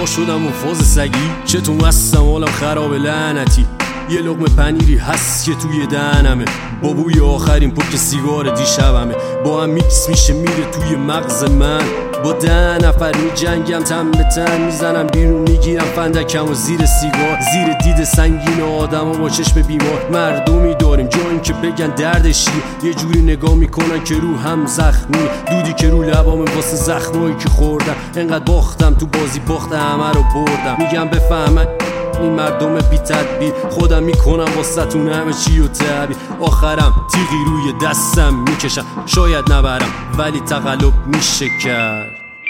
پا شدم و فاز سگی، چطور هستم حالم خراب لعنتی. یه لقمه پنیری هست که توی دهنمه، با بوی آخرین پک سیگار دیشبمه. با هم میکس میشه میره توی مغز من، با 10 نفر میجنگم تن به تن، میزنم بیرون میگیرم فندکم و زیر سیگار، زیر دید سنگین آدم و با چشم بیمار. مردمی داریم جایی که بگن دردشی، یه جوری نگاه میکنن که رو هم زخمی، دودی که رو لبامه واسه زخمایی که خوردم. انقدر باختم تو بازی باخت همه رو بردم، میگم بفهمن این مردم بی تدبیر، خودم میکنم واسه تون همه چی و تعبیر. آخرم تیغی روی دستم میکشم، شاید نبرم ولی تقلب میشه کرد.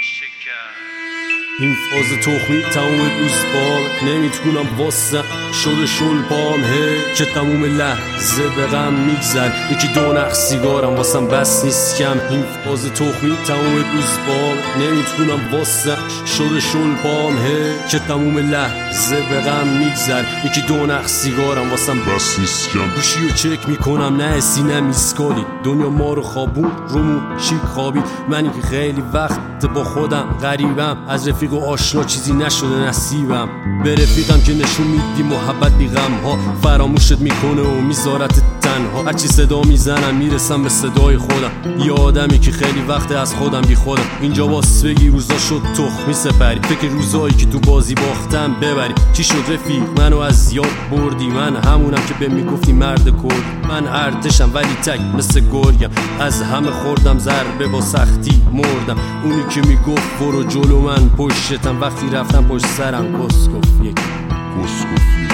این فاز تخمی تموم روز بام، نمیتونم واسه شده شل پام که تموم لحظه به غم میگذر. یکی 2 نخ سیگارم واسم بس نیست کم. این فاز تخمی تموم روز بام، نمیتونم واسه شده شل پام که تموم لحظه به غم میگذر. یکی 2 نخ سیگارم واسم بس نیست کم. گوشی رو چک میکنم نه سینه میسکالی، دنیا ما رو خوابون رومون شیک خوابی. منی که خیلی وقت با خودم غریبم، از رفیق و آشنا چیزی نشده نصیبم. به رفیقم که نشون میدی محبت بی غم ها، فراموشت میکنه و میذارت تنها. هرچی صدا میزنم میرسم به صدای خودم، یه آدمی که خیلی وقت از خودم بی خودم. اینجا باس بگی روزا شد تخمی سپری، فکر روزایی که تو بازی باختم ببری. چی شد رفیق منو از یاد بردی؟ من همونم که به میگفتی مرد کرد. من ارتشم ولی تک مثل گرگم، از همه خوردم ضربه با سختی مردم. اونی که میگفت برو جلو من پشتم، وقتی رفتم پشت سرم کس گفت یک